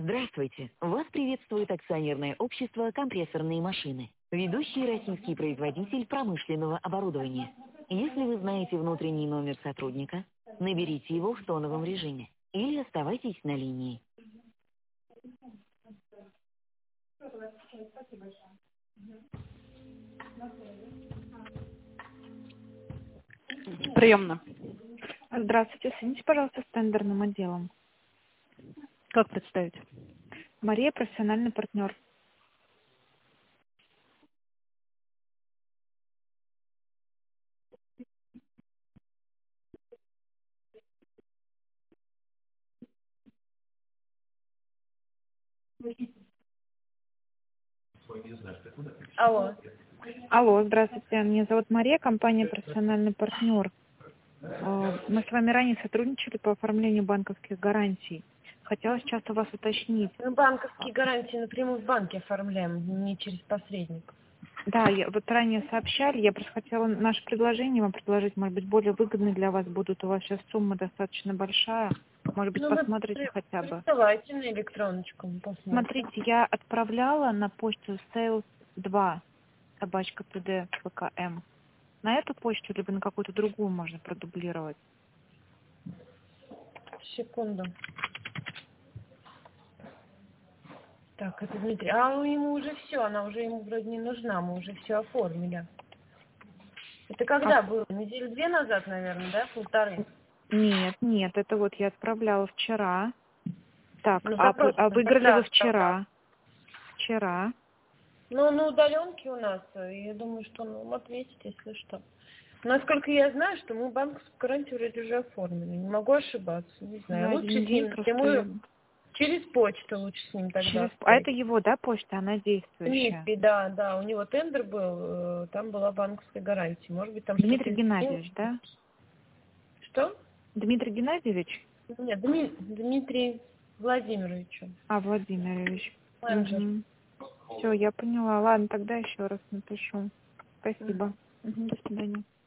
Здравствуйте! Вас приветствует акционерное общество «Компрессорные машины», ведущий российский производитель промышленного оборудования. Если вы знаете внутренний номер сотрудника, наберите его в тоновом режиме или оставайтесь на линии. Приемно. Здравствуйте, соедините, пожалуйста, с тендерным отделом. Как представить? Мария, профессиональный партнер. Алло. Алло, здравствуйте, меня зовут Мария, компания «Профессиональный партнер». Мы с вами ранее сотрудничали по оформлению банковских гарантий. Хотела сейчас у вас уточнить. Мы банковские гарантии напрямую в банке оформляем, не через посредников. Да, вот ранее сообщали, я просто хотела наше предложение вам предложить, может быть, более выгодные для вас будут. У вас сейчас сумма достаточно большая. Может быть, посмотрите хотя бы. Присылайте на электроночку, мы посмотрим. Смотрите, я отправляла на почту sales2 @td.pkm. На эту почту, либо на какую-то другую можно продублировать. Секунду. Так, это Дмитрий. А ему уже все, она уже ему вроде не нужна, мы уже все оформили. Это когда было? Недели 2 назад, наверное, да? 1,5? Нет, это вот я отправляла вчера. Так, Ну, запрос, выиграли вы вчера. Вчера. Ну, на удаленке у нас, и я думаю, что он вам ответит, если что. Насколько я знаю, что мы банковскую гарантию вроде уже оформили. Не могу ошибаться, не знаю. За Лучше один с день ним просто... через почту лучше с ним тогда. А это его, да, почта, она действующая? Дмитрий, да, у него тендер был, там была банковская гарантия. Может быть, там Дмитрий что-то... Геннадьевич, да? Что? Дмитрий Геннадьевич? Нет, Дмитрий Владимирович. Владимирович. Менеджер. Все, я поняла. Ладно, тогда еще раз напишу. Спасибо. До свидания.